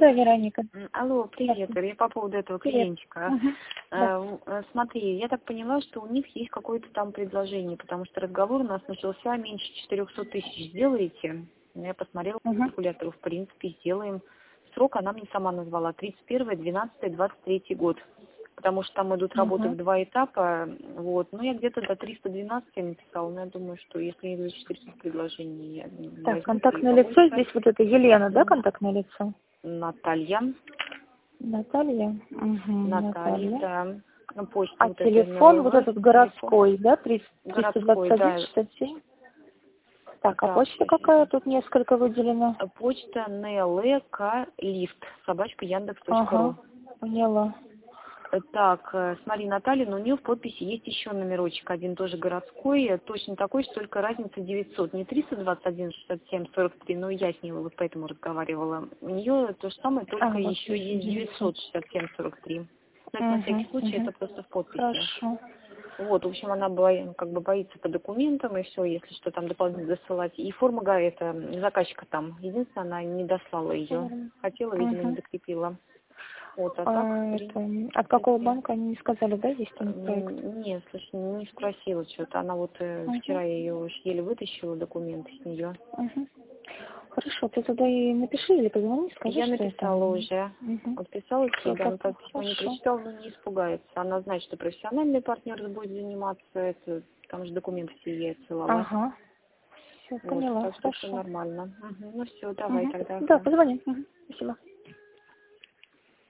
Да, Вероника. Алло, привет, Здравствуйте. я по поводу этого Привет. клиентчика. Да. Смотри, я так поняла, что у них есть какое-то там предложение, потому что разговор у нас начался меньше 400 тысяч сделаете. Я посмотрела Мгм. калькулятору, в принципе, сделаем. Срок она мне сама назвала, 31-12-23 год. Потому что там идут работы в Мгм. 2 этапа, вот. Ну, я где-то до 312 написала, но я думаю, что если не будет 400 предложений, я не Так, возьму и контактное лицо, побольше. здесь вот это Елена, да, контактное лицо? Наталья. Наталья. Угу, Наталья, Наталья. да. Ну, почта А вот это телефон вот НЛВ, этот телефон. городской, да, Городской, 321 да. 67? Так, а Так, почта сейчас. какая? Тут несколько выделено. Почта НЛК Лифт, собачка Ага, Яндекс.ру. поняла. Так, смотри, Наталья, но у нее в подписи есть еще номерочек, один тоже городской, точно такой, что только разница 900, не 321 67 43, но я с ней вот поэтому разговаривала. У нее то же самое, только Вот еще здесь есть 900. 967 43. Но это на всякий Угу, случай, угу. это просто в подписи. Хорошо. Вот, в общем, она как бы боится по документам и все, если что там дополнительно досылать. И форма это заказчика там. Единственное, она не дослала ее. Хотела, видимо, не Угу. докрепила. Вот, а так, в А это, от какого принципе, банка они не сказали, да, есть там проект? нет, слушай, не спросила что-то. Она вот Угу. вчера я ее уж еле вытащила документы с нее. Угу. Хорошо, ты тогда и напиши или позвони, скажи, Я что это. написала уже. Угу. Вот писала Все всегда, так, но так письмо не хорошо. прочитала, но не испугается. Она знает, что профессиональный партнер будет заниматься, это, там же документы все ей отсылала. Ага. Все, Вот, поняла, так что все хорошо. нормально. Мгм. Ну все, давай Угу. тогда, Да, ага. позвони. Угу. Спасибо.